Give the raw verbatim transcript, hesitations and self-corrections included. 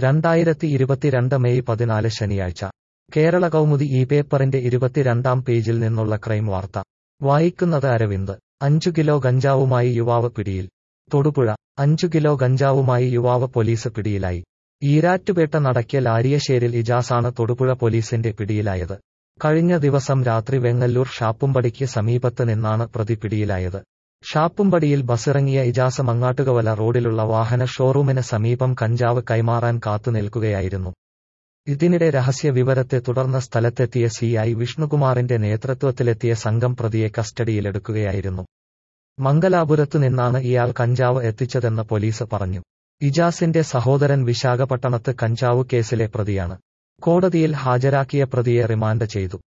രണ്ടായിരത്തി ഇരുപത്തിരണ്ട് മെയ് പതിനാല് ശനിയാഴ്ച കേരള കൗമുദി ഈ പേപ്പറിന്റെ ഇരുപത്തിരണ്ടാം പേജിൽ നിന്നുള്ള ക്രൈം വാർത്ത വായിക്കുന്നത് അരവിന്ദ്. അഞ്ചു കിലോ ഗഞ്ചാവുമായി യുവാവ് പിടിയിൽ. തൊടുപുഴ. അഞ്ചു കിലോ ഗഞ്ചാവുമായി യുവാവ് പോലീസ് പിടിയിലായി. ഈരാറ്റുപേട്ട നടക്കൽ ആരിയശ്ശേരിൽ ഇജാസാണ് തൊടുപുഴ പോലീസിന്റെ പിടിയിലായത്. കഴിഞ്ഞ ദിവസം രാത്രി വെങ്ങല്ലൂർ ഷാപ്പുംപടിക്ക് സമീപത്ത് നിന്നാണ് പ്രതി പിടിയിലായത്. ഷാപ്പുംപടിയിൽ ബസ്സിറങ്ങിയ ഇജാസ് മങ്ങാട്ടുകവല റോഡിലുള്ള വാഹന ഷോറൂമിന് സമീപം കഞ്ചാവ് കൈമാറാൻ കാത്തുനിൽക്കുകയായിരുന്നു. ഇതിനിടെ രഹസ്യ വിവരത്തെ തുടർന്ന് സ്ഥലത്തെത്തിയ സി ഐ വിഷ്ണുകുമാറിന്റെ നേതൃത്വത്തിലെത്തിയ സംഘം പ്രതിയെ കസ്റ്റഡിയിലെടുക്കുകയായിരുന്നു. മംഗലാപുരത്തു നിന്നാണ് ഇയാൾ കഞ്ചാവ് എത്തിച്ചതെന്ന് പോലീസ് പറഞ്ഞു. ഇജാസിന്റെ സഹോദരൻ വിശാഖപട്ടണത്ത് കഞ്ചാവ് കേസിലെ പ്രതിയാണ്. കോടതിയിൽ ഹാജരാക്കിയ പ്രതിയെ റിമാൻഡ് ചെയ്തു.